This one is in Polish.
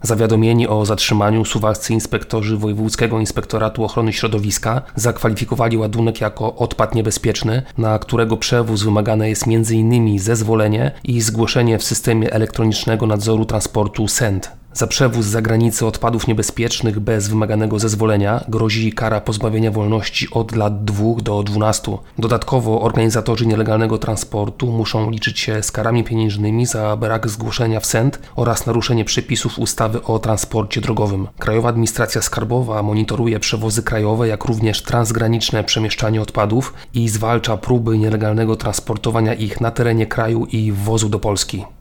Zawiadomieni o zatrzymaniu suwalscy inspektorzy Wojewódzkiego Inspektoratu Ochrony Środowiska zakwalifikowali ładunek jako odpad niebezpieczny, na którego przewóz wymagane jest m.in. zezwolenie i zgłoszenie w systemie elektronicznego nadzoru transportu SENT. Za przewóz za granicę odpadów niebezpiecznych bez wymaganego zezwolenia grozi kara pozbawienia wolności od lat 2 do 12. Dodatkowo organizatorzy nielegalnego transportu muszą liczyć się z karami pieniężnymi za brak zgłoszenia w SENT oraz naruszenie przepisów ustawy o transporcie drogowym. Krajowa Administracja Skarbowa monitoruje przewozy krajowe, jak również transgraniczne przemieszczanie odpadów i zwalcza próby nielegalnego transportowania ich na terenie kraju i wwozu do Polski.